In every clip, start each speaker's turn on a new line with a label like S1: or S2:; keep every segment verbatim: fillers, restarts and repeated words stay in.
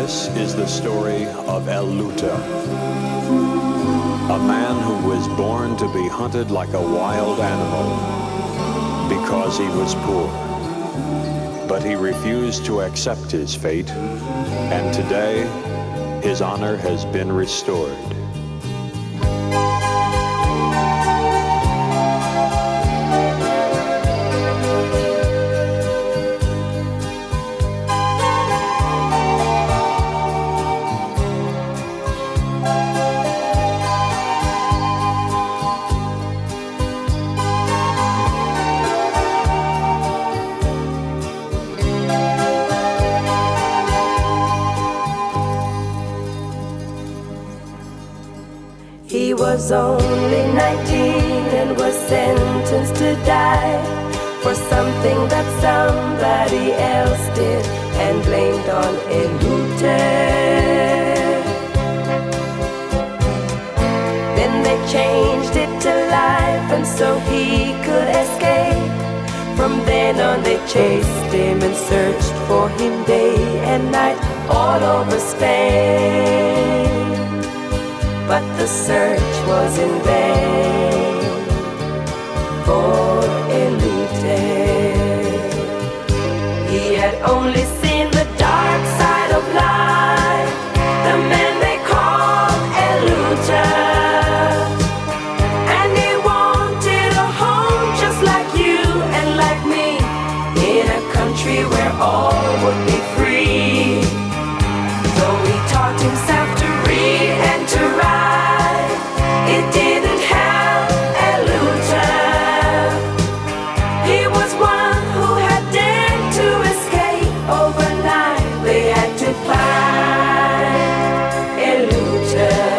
S1: This is the story of El Luta, a man who was born to be hunted like a wild animal because he was poor. But he refused to accept his fate, and today his honor has been restored.
S2: He was only nineteen and was sentenced to die for something that somebody else did and blamed on Elute. Then they changed it to life and so he could escape. From then on they chased him and searched for him day and night all over Spain. But the search was in vain for Elute. He had only seen the dark side of life, the man they called Elute. And he wanted a home just like you and like me, in a country where all would be free. Though he taught himself to read and to write, it didn't help Elute. He was one who had dared to escape overnight. They had to find Elute.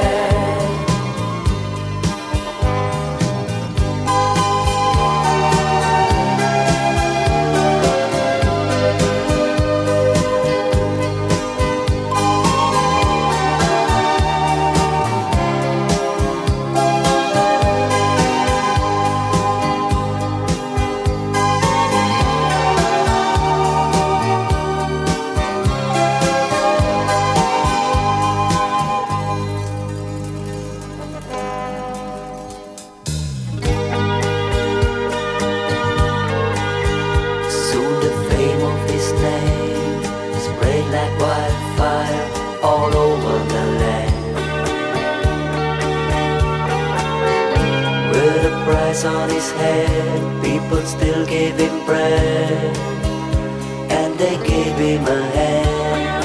S3: On his head, people still gave him bread, and they gave him a hand.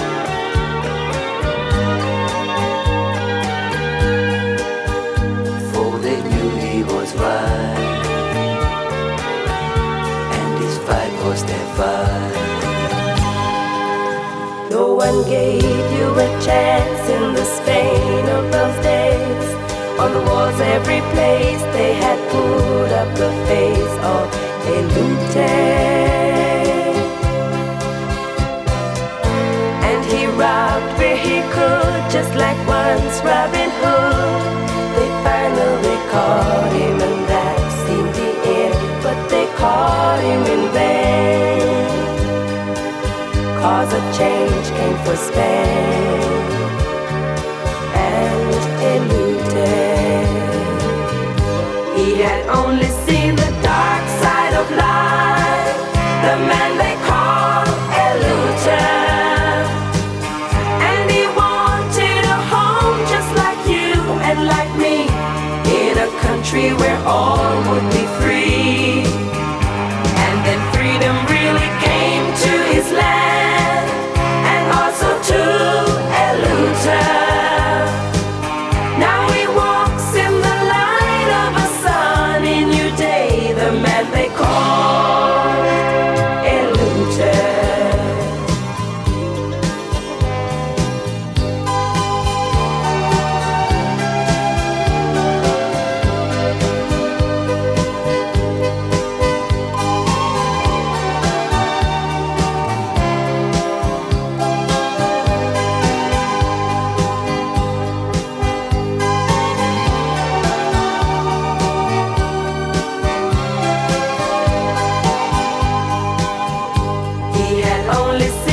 S3: For they knew he was right, and his fight was their fight.
S2: No one gave you a chance in the Spain of those days. On the walls every place they had put up the face of Elute. And he robbed where he could, just like once Robin Hood. They finally caught him and that seemed the end, but they caught him in vain. Cause a change came for Spain and Elute. He had only seen the dark side of life, the man they called Elute. And he wanted a home just like you and like me, in a country where all would be free. And then freedom really came to his land, and also to Elute. They called Elute. Only